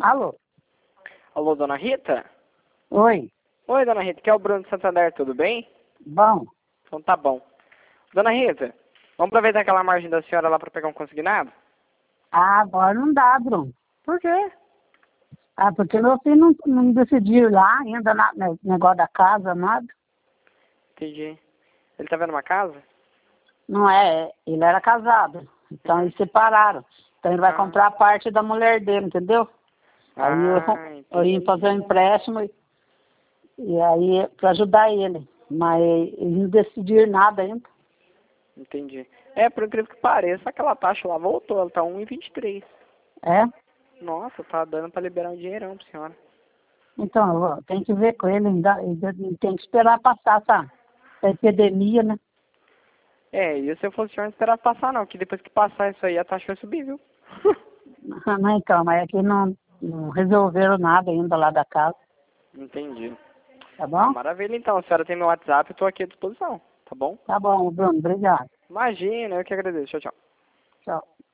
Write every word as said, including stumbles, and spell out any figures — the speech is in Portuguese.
Alô? Alô, dona Rita? Oi, Oi, dona Rita, que é o Bruno de Santander, tudo bem? bom. Então tá bom. Dona Rita, vamos aproveitar aquela margem da senhora lá para pegar um consignado? Ah, agora não dá, Bruno. Por quê? Ah, porque meu filho não, não decidiu ir lá ainda, na, no negócio da casa, nada. Entendi. Ele tá vendo uma casa? Não é, ele era casado. Então Uhum. eles separaram. Então ele vai Ah, comprar a parte da mulher dele, entendeu? Aí eu, ah eu ia entendi. fazer um empréstimo e, e aí para ajudar ele. Mas ele não decidiu nada ainda. Entendi. É, por incrível que pareça, aquela taxa lá voltou, ela tá um e vinte e três. É? Nossa, tá dando pra liberar um dinheirão pra senhora. Então, eu vou- tem que ver com ele, ainda, ainda tem que esperar passar essa, essa epidemia, né? É, e se eu fosse senhor, não esperava passar não, que depois que passar isso aí, a taxa vai subir, viu? Mas então, mas aqui não, não resolveram nada ainda lá da casa, Entendi. tá Ah, bom? maravilha então, a senhora tem meu WhatsApp, eu tô aqui à disposição, tá bom? Tá bom, Bruno, obrigado. Imagina, eu que agradeço. Tchau, tchau. Tchau.